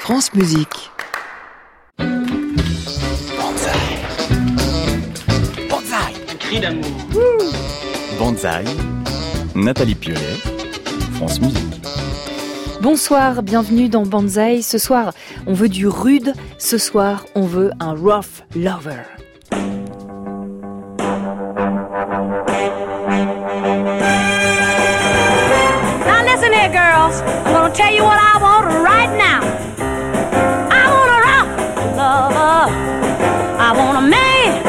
France Musique. Banzai. Banzai. Un cri d'amour. Banzai. Nathalie Piolet. France Musique. Bonsoir, bienvenue dans Banzai. Ce soir, on veut du rude. Ce soir, on veut un rough lover. Now listen here, girls. I'm gonna tell you what I want right now. I want a rough lover. I want a man.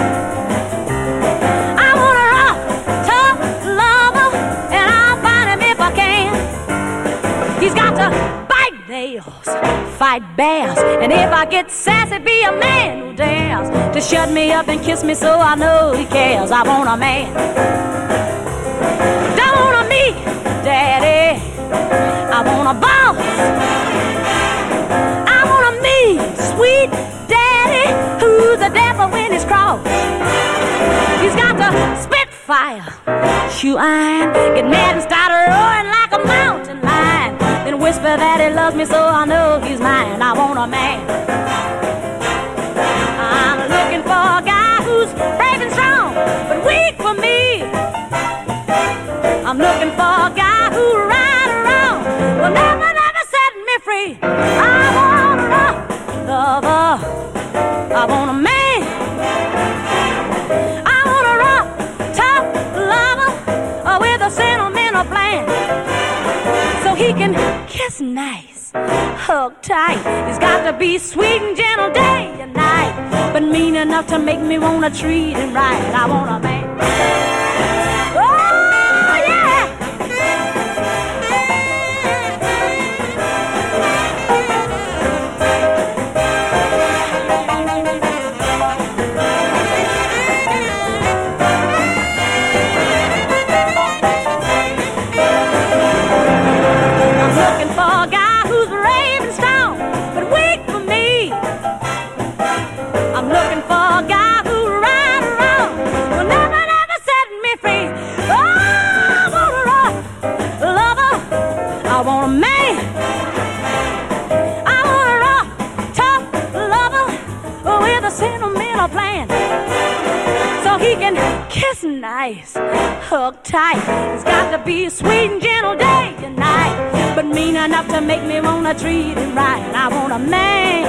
I want a rough, tough lover, and I'll find him if I can. He's got to bite nails, fight bears, and if I get sassy, be a man who dares to shut me up and kiss me so I know he cares. I want a man. Don't want a me, daddy. I want a boss. I want a mean, sweet daddy who's a devil when he's cross. He's got to spit fire, shoe iron, get mad and start roaring like a mountain lion. Then whisper that he loves me so I know he's mine. I want a man. I'm looking for a guy who's brave and strong, but weak for me. I'm looking for a guy who right around will never set me free. I want a lover. I want a man. I want a rough, tough lover with a sentimental plan, so he can kiss nice, hug tight. He's got to be sweet and gentle day and night, but mean enough to make me wanna treat him right. I want a man. Nice, hug tight. It's got to be sweet and gentle day and night, but mean enough to make me wanna treat him right. I want a man.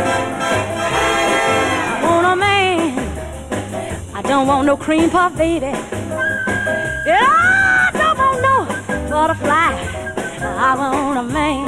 I want a man. I don't want no cream puff, baby. Yeah, I don't want no butterfly. I want a man.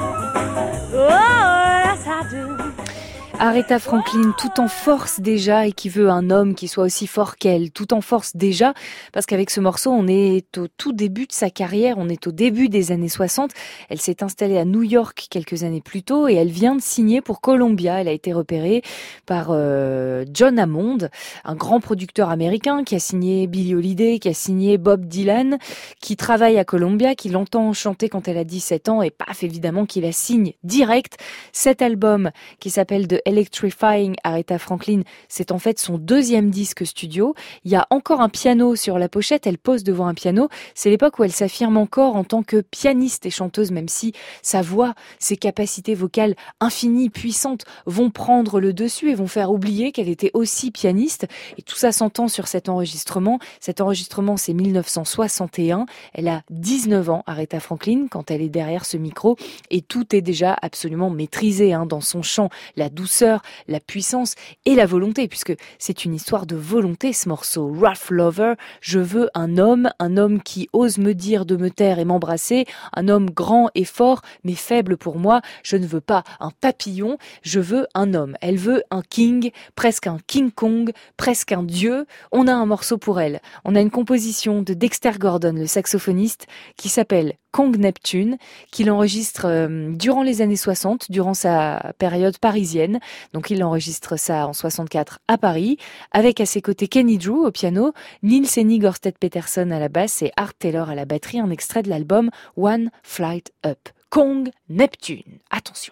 Oh, yes I do. Aretha Franklin, tout en force déjà, et qui veut un homme qui soit aussi fort qu'elle, tout en force déjà, parce qu'avec ce morceau, on est au tout début de sa carrière, on est au début des années 60. Elle s'est installée à New York quelques années plus tôt, et elle vient de signer pour Columbia. Elle a été repérée par John Hammond, un grand producteur américain qui a signé Billie Holiday, qui a signé Bob Dylan, qui travaille à Columbia, qui l'entend chanter quand elle a 17 ans, et paf, évidemment, qui la signe direct. Cet album, qui s'appelle The Electrifying Aretha Franklin, c'est en fait son deuxième disque studio. Il y a encore un piano sur la pochette, elle pose devant un piano. C'est l'époque où elle s'affirme encore en tant que pianiste et chanteuse, même si sa voix, ses capacités vocales infinies, puissantes, vont prendre le dessus et vont faire oublier qu'elle était aussi pianiste. Et tout ça s'entend sur cet enregistrement. Cet enregistrement, c'est 1961. Elle a 19 ans, Aretha Franklin, quand elle est derrière ce micro. Et tout est déjà absolument maîtrisé dans son chant. La douceur, la puissance et la volonté, puisque c'est une histoire de volonté, ce morceau. Rough Lover, je veux un homme qui ose me dire de me taire et m'embrasser, un homme grand et fort, mais faible pour moi. Je ne veux pas un papillon, je veux un homme. Elle veut un king, presque un King Kong, presque un dieu. On a un morceau pour elle. On a une composition de Dexter Gordon, le saxophoniste, qui s'appelle Kong Neptune, qu'il enregistre durant les années 60, durant sa période parisienne. Donc il enregistre ça en 64 à Paris, avec à ses côtés Kenny Drew au piano, Nils Henning Ørsted Peterson à la basse et Art Taylor à la batterie, un extrait de l'album One Flight Up. Kong Neptune. Attention.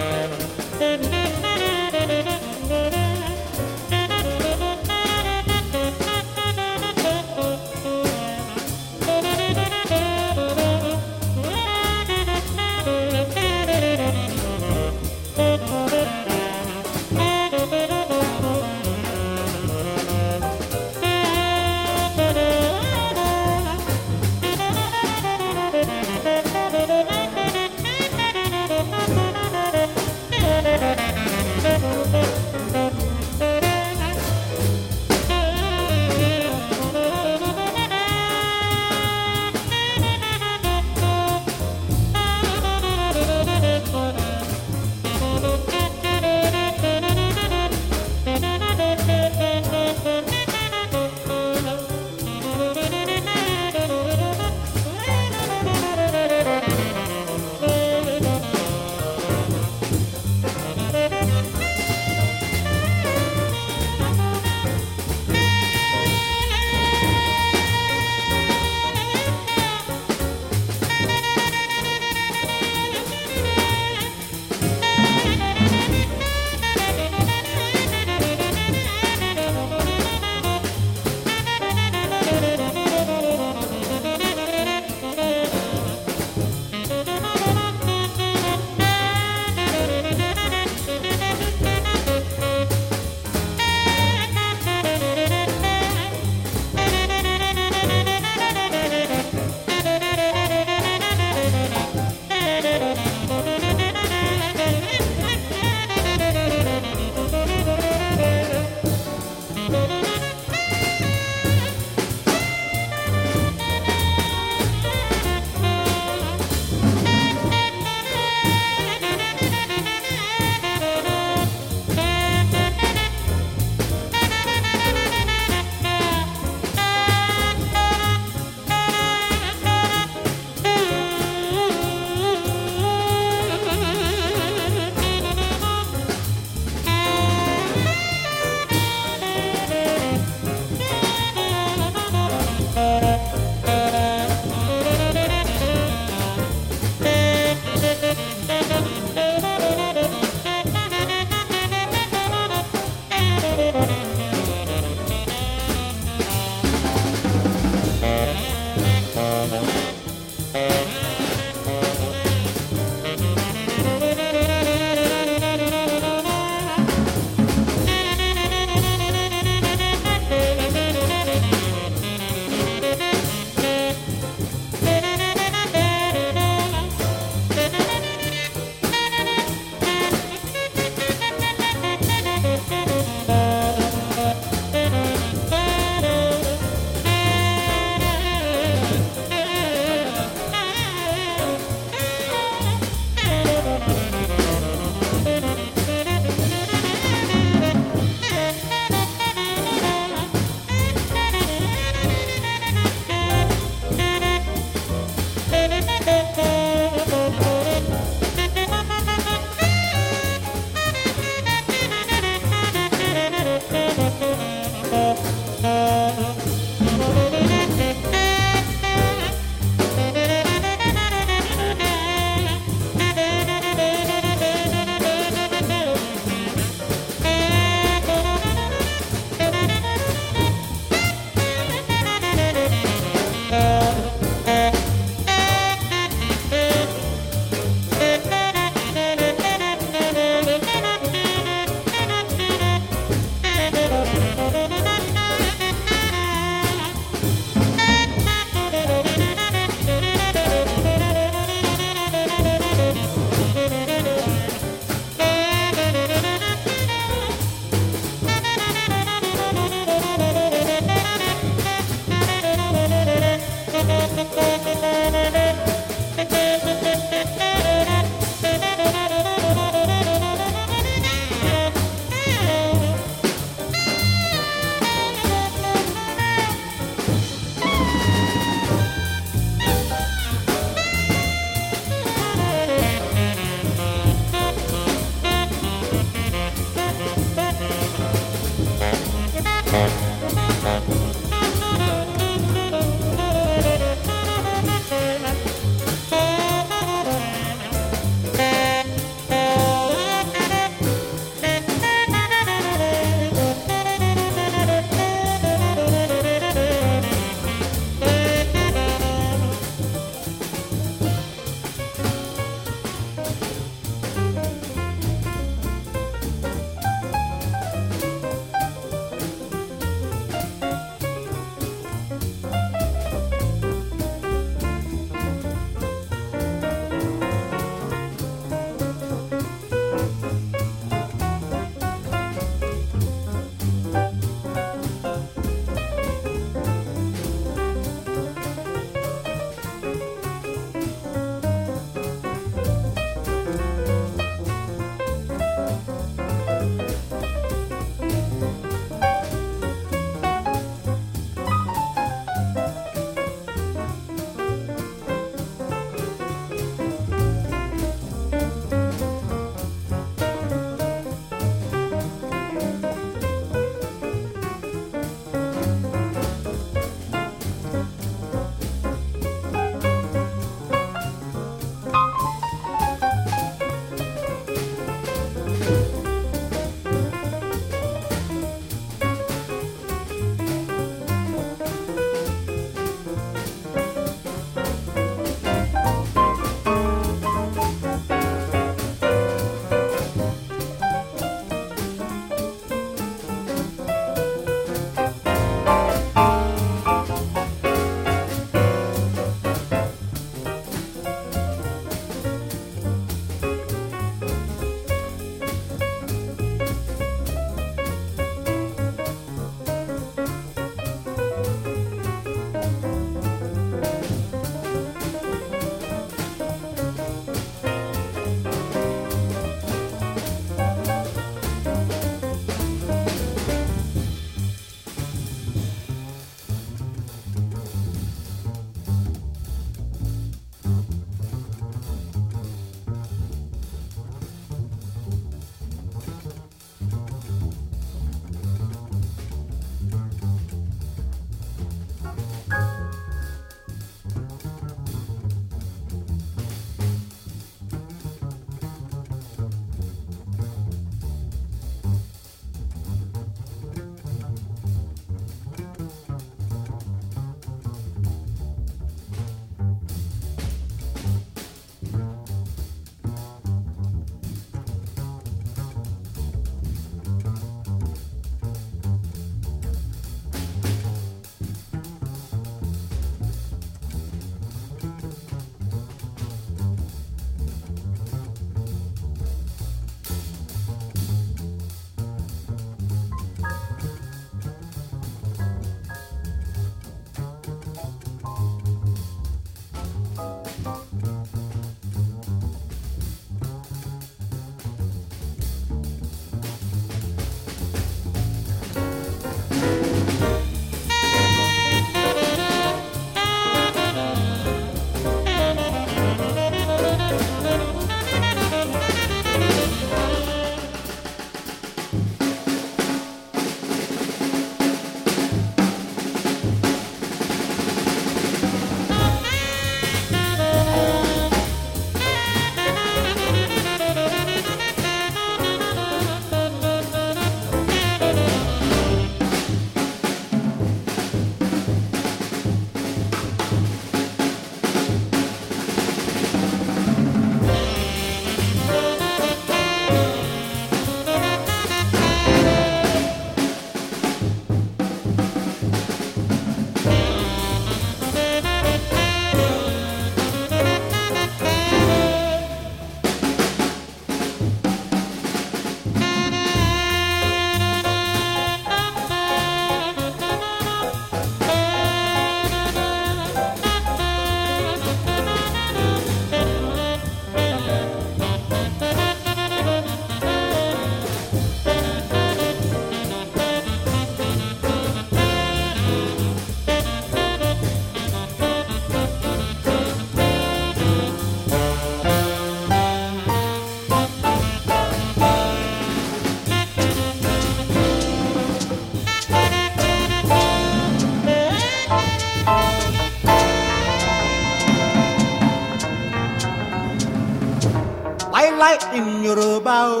light in Yoruba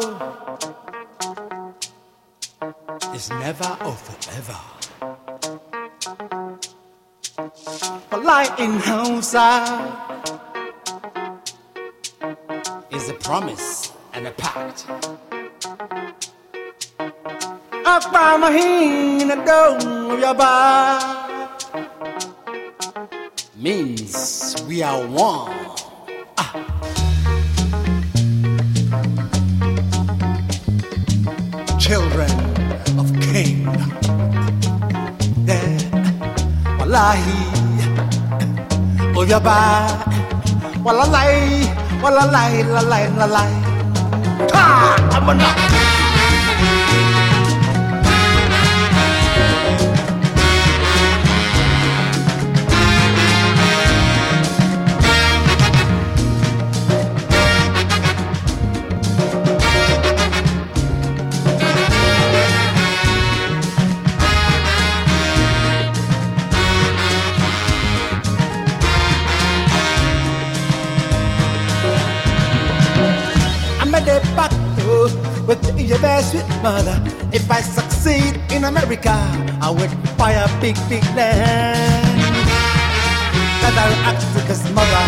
is never or forever. But light in Hausa is a promise and a pact. Akbamahin in the dome of your bar means we are one. Children of King. Yeah. Wallahi. Oyaba. Walalai. Walalai. Lalai. Lalai. Ha! Amana. With your best sweet mother. If I succeed in America, I would buy a big, big land that I'll act with his mother.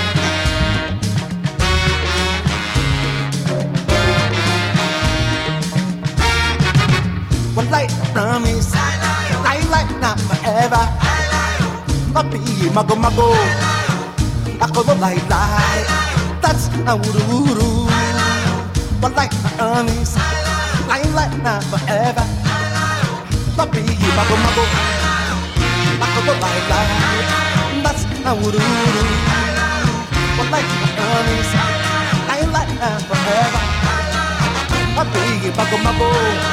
One light promise, I like not forever. Papi, mago, mago, ako do lie, lie. That's a wuru. One light promise, I like not forever. Papi, mago, mago, ako do lie, lie. That's a wuru. One light promise, I like not forever. Papi, mago, mago.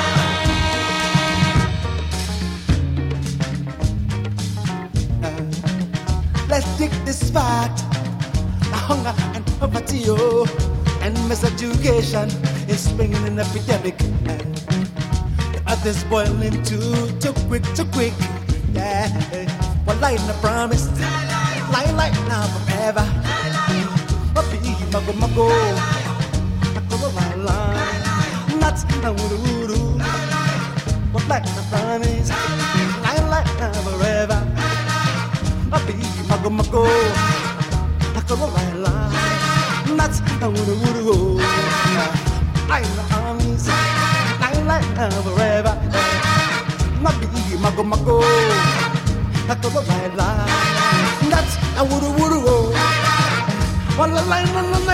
Let's take this fight, the hunger and poverty, oh, and miseducation is bringing an epidemic. The earth is boiling too quick, yeah. One light and a promise, light now forever. Papi, mago, mago, mago, line, nuts, na wuru. One light and a promise, light now forever. Papi, mago, mago, ako lie, nuts, na wuru. I'm the armies, light forever. Papi, mago, mago, ako lie, nuts, na wuru. One line,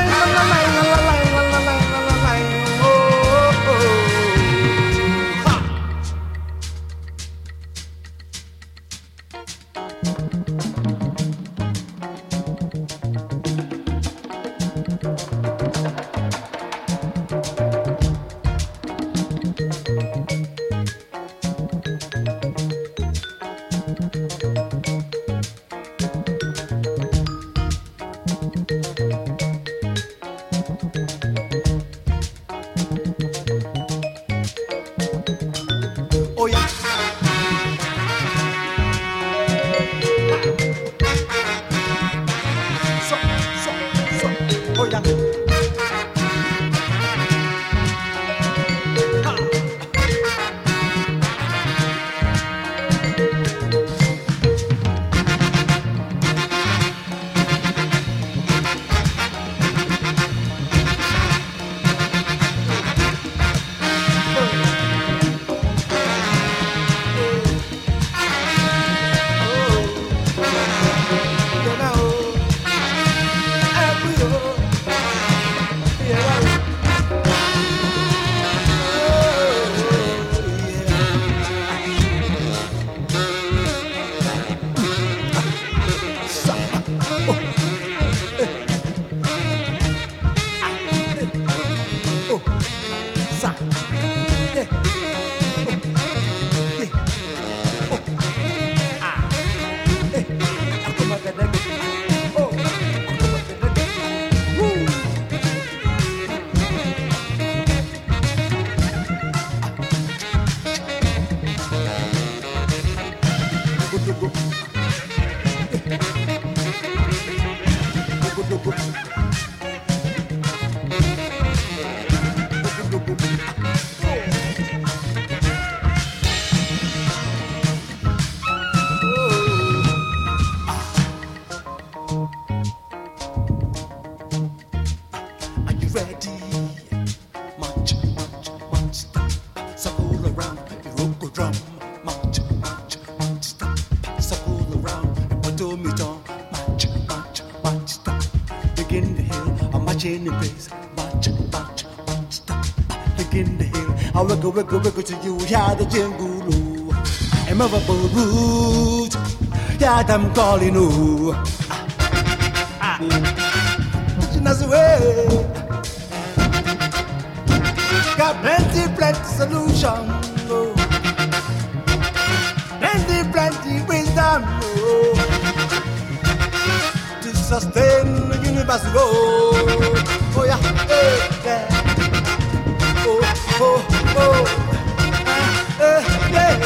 oh yeah. So, oh yeah. ready. March, march, march, stop. Circle around, Iroko drum. March, march, march, stop. Circle around, Poto Miton. March, march, march, stop. Begin the hill, I'm marching in place. March, march, march, stop. Begin the hill, I'll wiggle, wiggle, wiggle till you hear the jingle. I'm over root, yeah, I'm calling you. That's the way. Got plenty solution. Oh. Plenty wisdom. Oh. To sustain the universe. Oh yeah, yeah. Oh, yeah.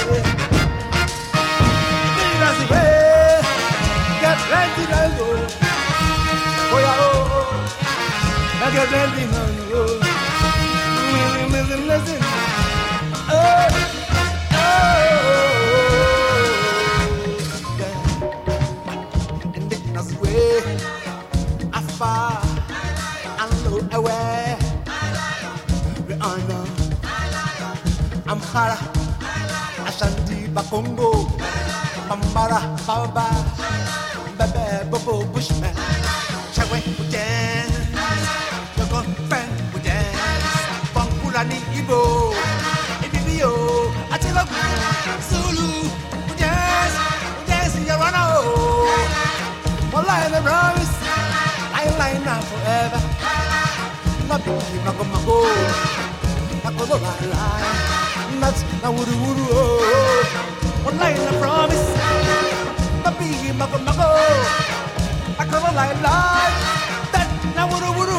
That's the way. Got plenty to go. Oh yeah, I got plenty to go. Listen. Oh, yeah. And that's the way I far and low away. We are now. I'm Hara, Ashanti Bakongo, Bambara, Baba, Bebe, Bobo, Bushman. Chaway would dance, your girlfriend would dance. Bangulani Ibo, Ibibio, Atila, Zulu would dance in your runner. Well, I never promise, I line now forever. Mago, that's now woody, one line I promise. Mago, I come alive, that now woody,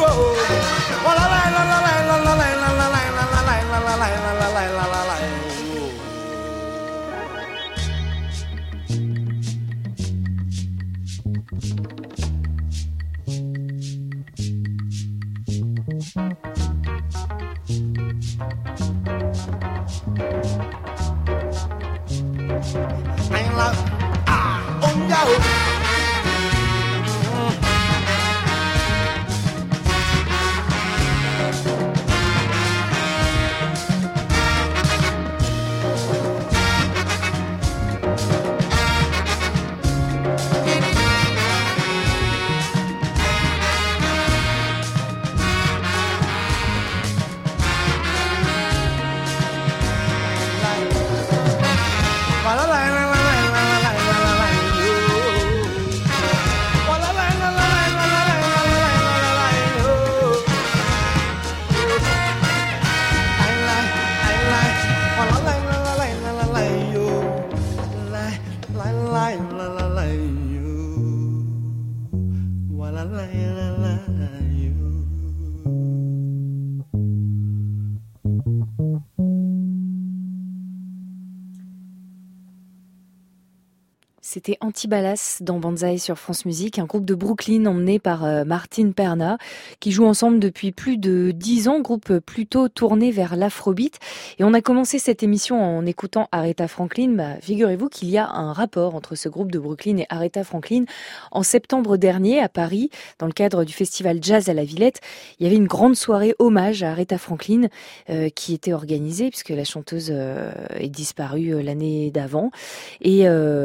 C'était Antibalas dans Banzai sur France Musique, un groupe de Brooklyn emmené par Martin Perna, qui joue ensemble depuis plus de 10 ans, groupe plutôt tourné vers l'afrobeat. Et on a commencé cette émission en écoutant Aretha Franklin. Figurez-vous qu'il y a un rapport entre ce groupe de Brooklyn et Aretha Franklin. En septembre dernier, à Paris, dans le cadre du festival Jazz à la Villette, il y avait une grande soirée hommage à Aretha Franklin qui était organisée, puisque la chanteuse est disparue l'année d'avant. Et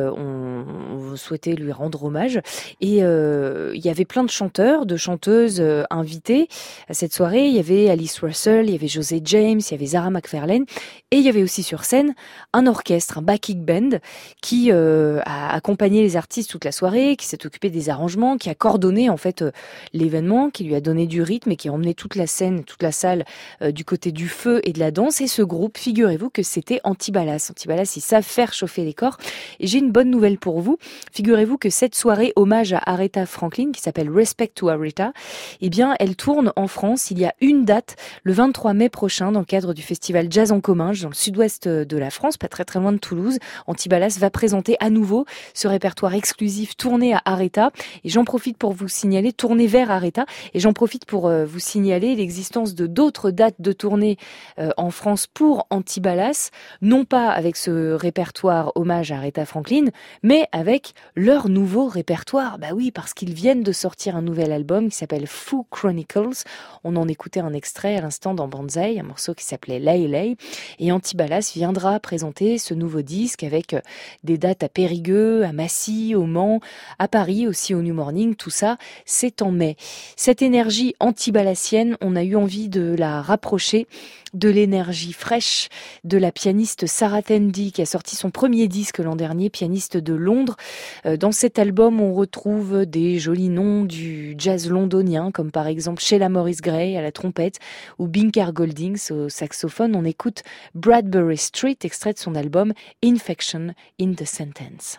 on souhaitait lui rendre hommage. Et il y avait plein de chanteurs, de chanteuses invités à cette soirée. Il y avait Alice Russell, il y avait José James, il y avait Zara McFarlane. Et il y avait aussi sur scène un orchestre, un backing band, qui a accompagné les artistes toute la soirée, qui s'est occupé des arrangements, qui a coordonné en fait l'événement, qui lui a donné du rythme et qui a emmené toute la scène, toute la salle du côté du feu et de la danse. Et ce groupe, figurez-vous que c'était Antibalas. Antibalas, ils savent faire chauffer les corps. Et j'ai une bonne nouvelle pour vous. Figurez-vous que cette soirée hommage à Aretha Franklin, qui s'appelle Respect to Aretha, eh bien, elle tourne en France. Il y a une date, le 23 mai prochain, dans le cadre du festival Jazz en Comminges, dans le sud-ouest de la France, pas très très loin de Toulouse. Antibalas va présenter à nouveau ce répertoire exclusif tourné à Aretha. Et j'en profite pour vous signaler, tourné vers Aretha, et j'en profite pour vous signaler l'existence de d'autres dates de tournée en France pour Antibalas, non pas avec ce répertoire hommage à Aretha Franklin, mais mais avec leur nouveau répertoire. Bah oui, parce qu'ils viennent de sortir un nouvel album qui s'appelle Foo Chronicles. On en écoutait un extrait à l'instant dans Banzai, un morceau qui s'appelait Lay Lay. Et Antibalas viendra présenter ce nouveau disque avec des dates à Périgueux, à Massy, au Mans, à Paris aussi au New Morning. Tout ça, c'est en mai. Cette énergie antibalassienne, on a eu envie de la rapprocher de l'énergie fraîche de la pianiste Sarah Tandy qui a sorti son premier disque l'an dernier, pianiste de Londres. Dans cet album, on retrouve des jolis noms du jazz londonien, comme par exemple Sheila Morris Gray à la trompette ou Binker Goldings au saxophone. On écoute Bradbury Street, extrait de son album Infection in the Sentence.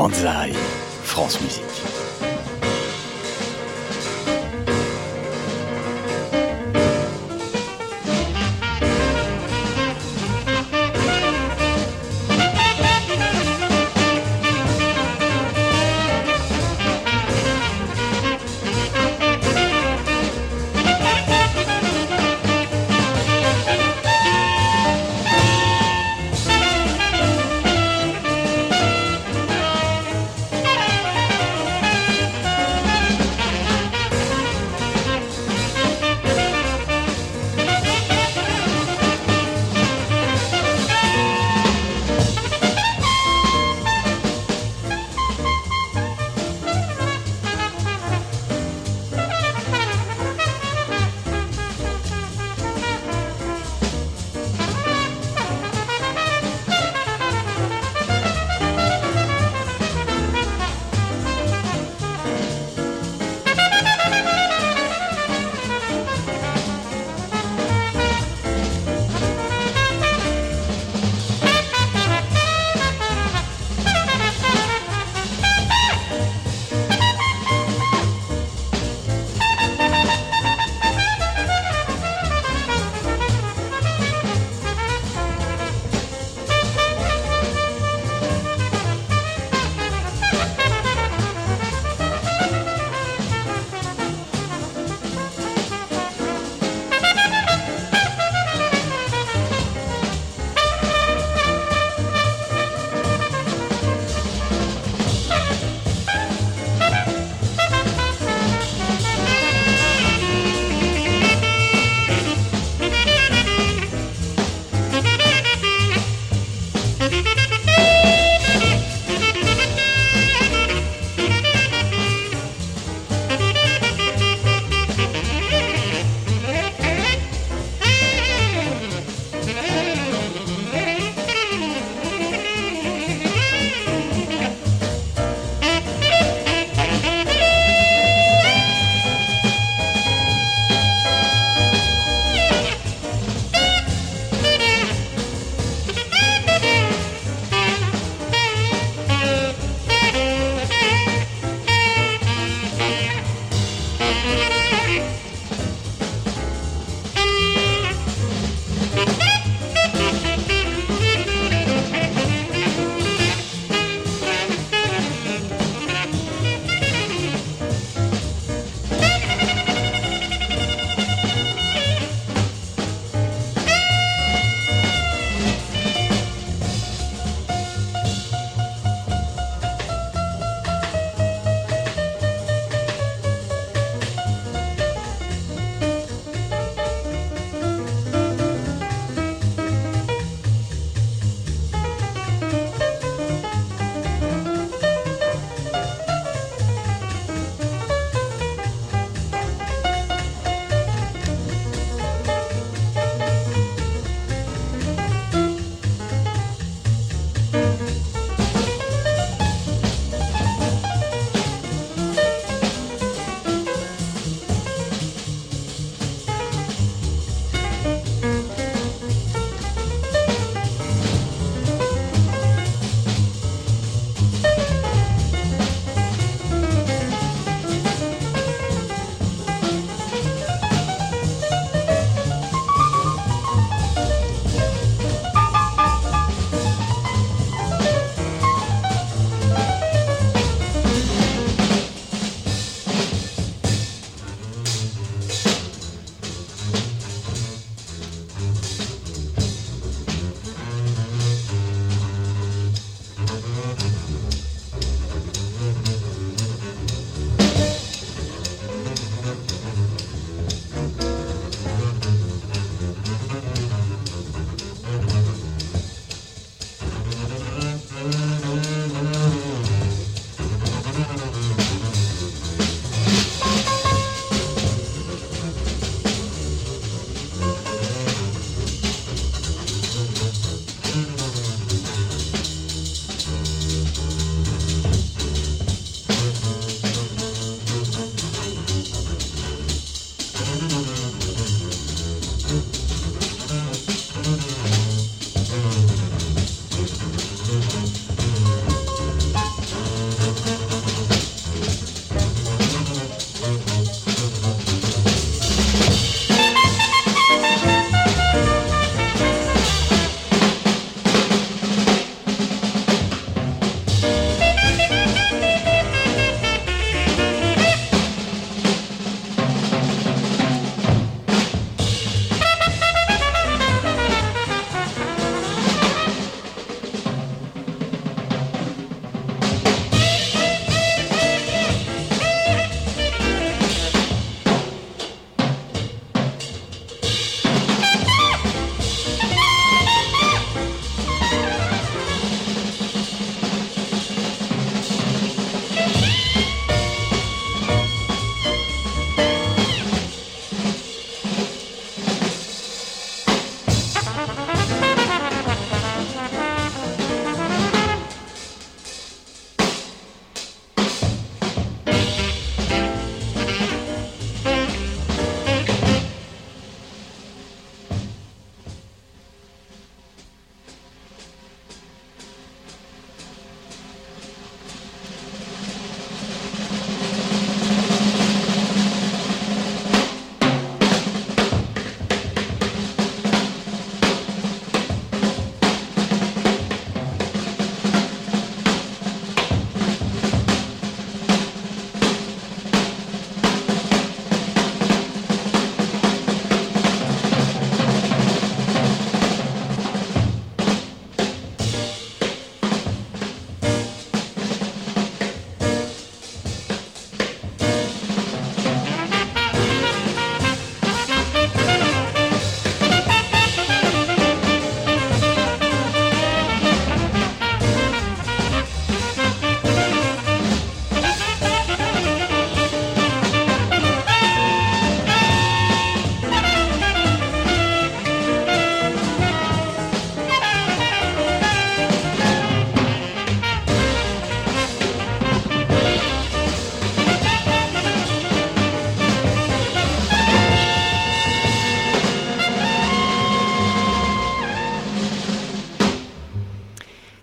Banzai, France Musique.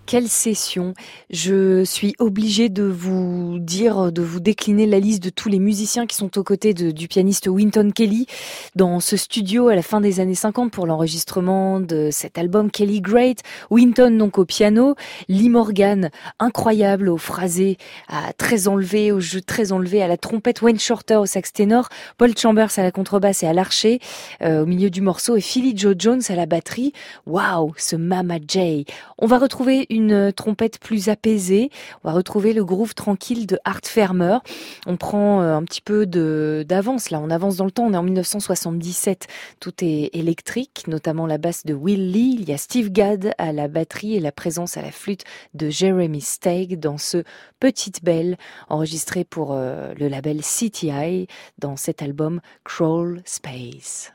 Quelle session! Je suis obligée de vous dire, de vous décliner la liste de tous les musiciens qui sont aux côtés du pianiste Wynton Kelly dans ce studio à la fin des années 50 pour l'enregistrement de cet album Kelly Great. Wynton donc au piano, Lee Morgan incroyable au phrasé, très enlevé, au jeu très enlevé, à la trompette, Wayne Shorter au sax ténor, Paul Chambers à la contrebasse et à l'archet au milieu du morceau et Philly Joe Jones à la batterie. Waouh, ce Mama J! On va retrouver une trompette plus apaisée, on va retrouver le groove tranquille de Art Farmer. On prend un petit peu d'avance, là on avance dans le temps, on est en 1977, tout est électrique, notamment la basse de Will Lee, il y a Steve Gadd à la batterie et la présence à la flûte de Jeremy Steig dans ce Petite Belle, enregistré pour le label CTI dans cet album Crawl Space.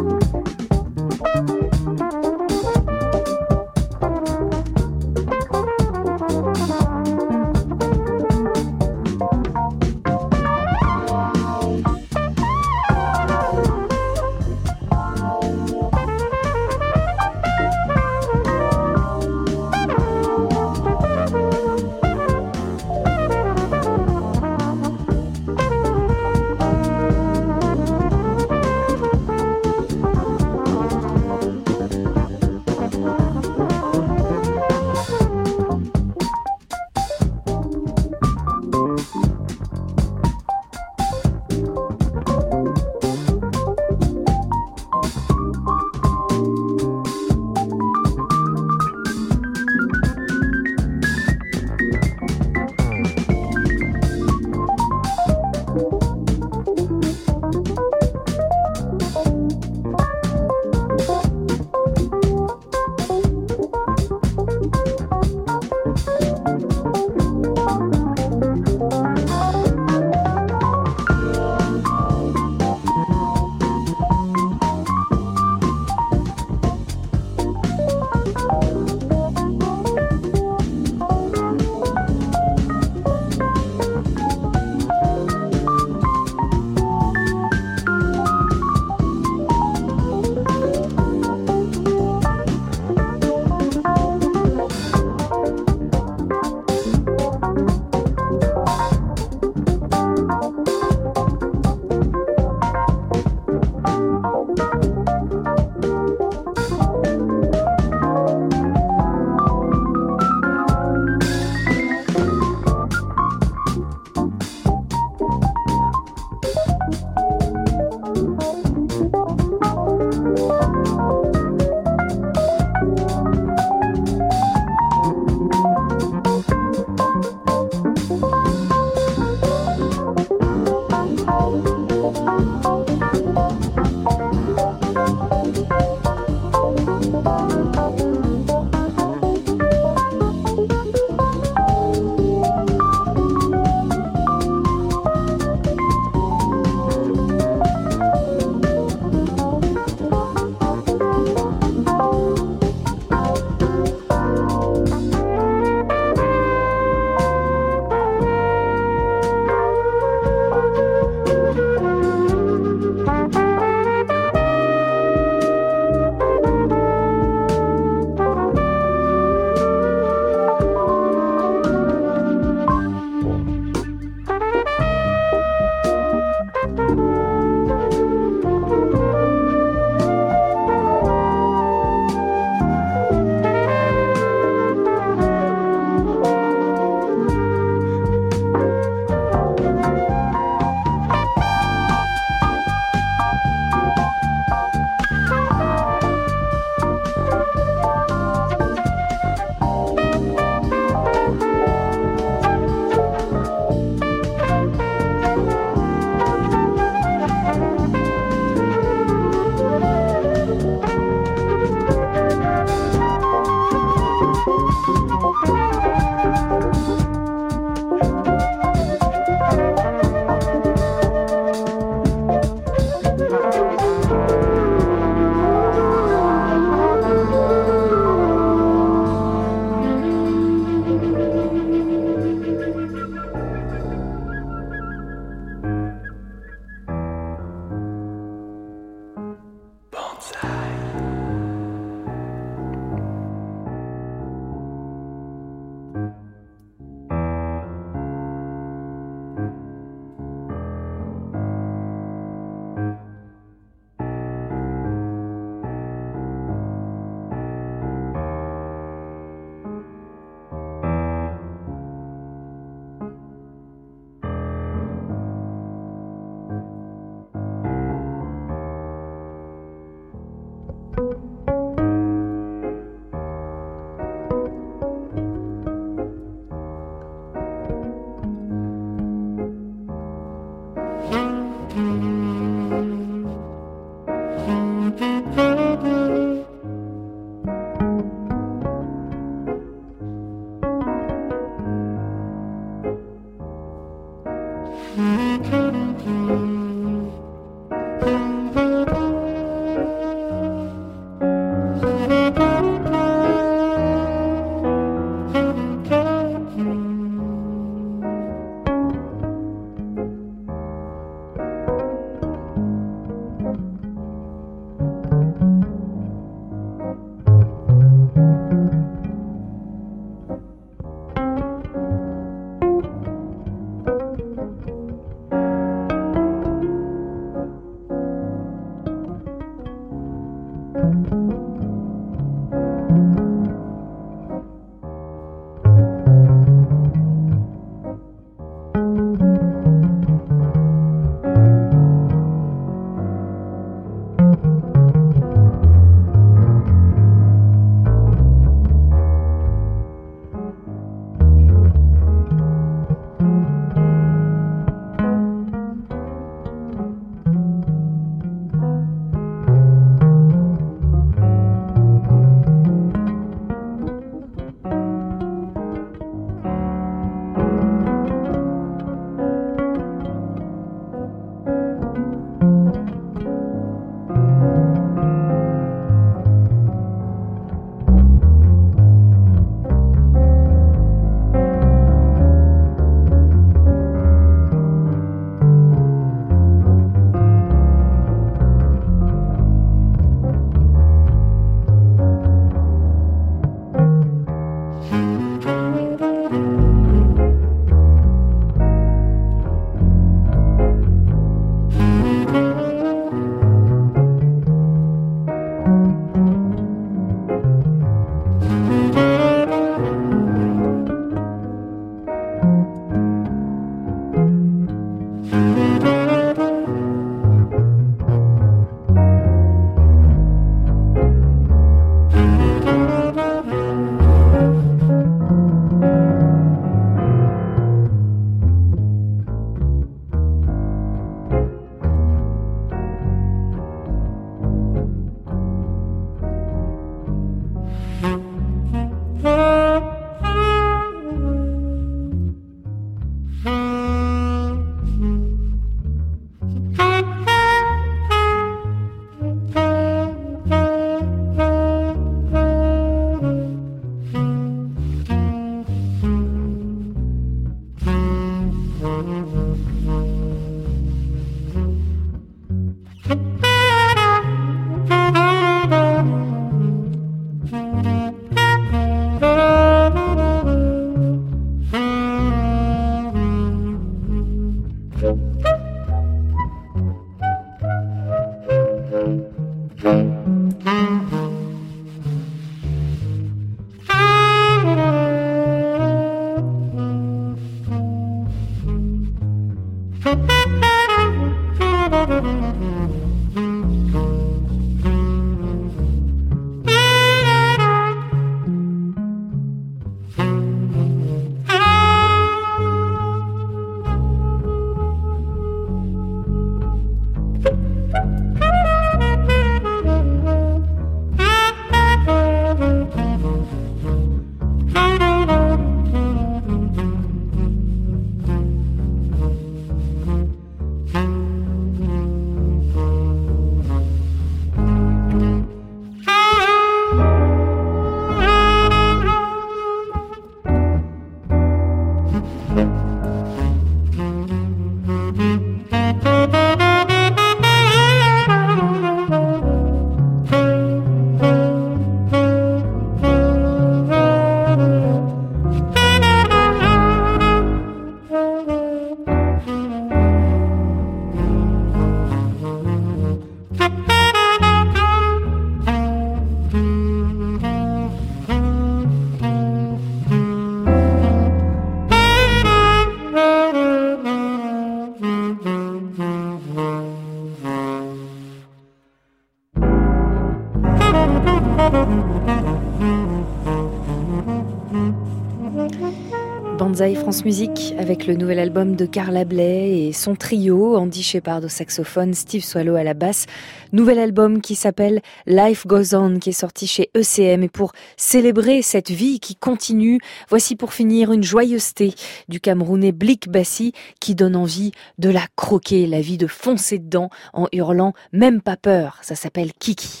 Banzai France Musique avec le nouvel album de Carla Bley et son trio, Andy Shepard au saxophone, Steve Swallow à la basse. Nouvel album qui s'appelle Life Goes On, qui est sorti chez ECM. Et pour célébrer cette vie qui continue, voici pour finir une joyeuseté du Camerounais Blik Bassi qui donne envie de la croquer, la vie de foncer dedans en hurlant « Même pas peur ». Ça s'appelle Kiki.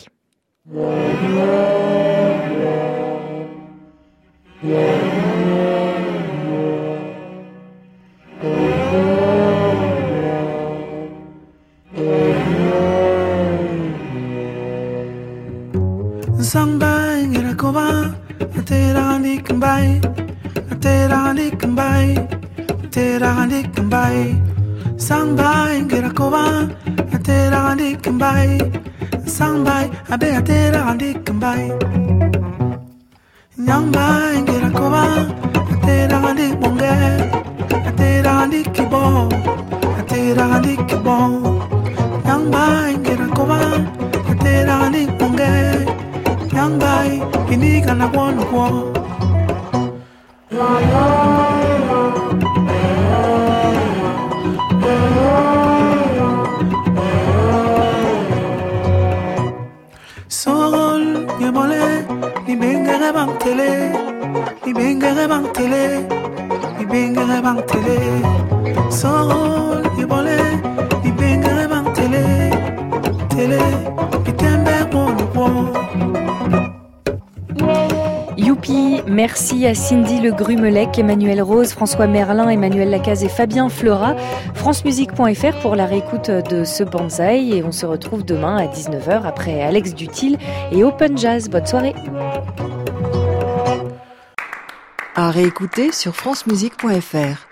Sangbai ngirakoba aterandi kambai aterandi kambai aterandi kambai Sangbai ngirakoba aterandi kambai Sangbai abe aterandi kambai Nyangbai ngirakoba aterandi bonge aterandi kibo aterandi kibo Nyangbai ngirakoba aterandi bonge Young boy, you need to know Sol, you mole, ni bengere bang tele, ni bengere bang tele, ni bengere bang tele. Sol, you mole, ni bengere bang tele, tele, itembe bon. Youpi, merci à Cindy Le Grumelec, Emmanuel Rose, François Merlin, Emmanuel Lacaze et Fabien Fleurat. francemusique.fr pour la réécoute de ce Banzai et on se retrouve demain à 19h après Alex Dutil et Open Jazz. Bonne soirée. À réécouter sur francemusique.fr.